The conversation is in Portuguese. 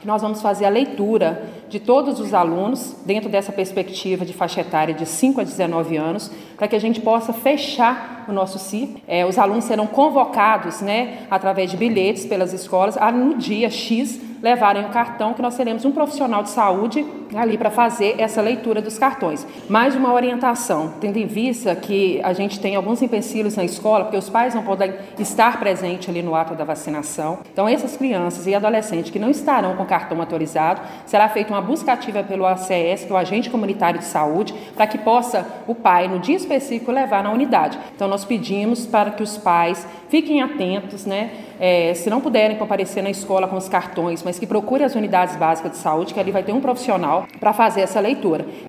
nós vamos fazer a leitura de todos os alunos, dentro dessa perspectiva de faixa etária de 5 a 19 anos, para que a gente possa fechar o nosso ciclo. Os alunos serão convocados, através de bilhetes pelas escolas, a no dia X levarem o cartão, que nós teremos um profissional de saúde ali para fazer essa leitura dos cartões. Mais uma orientação, tendo em vista que a gente tem alguns empecilhos na escola, porque os pais não podem estar presentes ali no ato da vacinação. Então, essas crianças e adolescentes que não estarão com cartão autorizado, será feita uma busca ativa pelo ACS, que é o Agente Comunitário de Saúde, para que possa o pai, no dia específico, levar na unidade. Então, nós pedimos para que os pais fiquem atentos, se não puderem comparecer na escola com os cartões, mas que procure as unidades básicas de saúde, que ali vai ter um profissional para fazer essa leitura.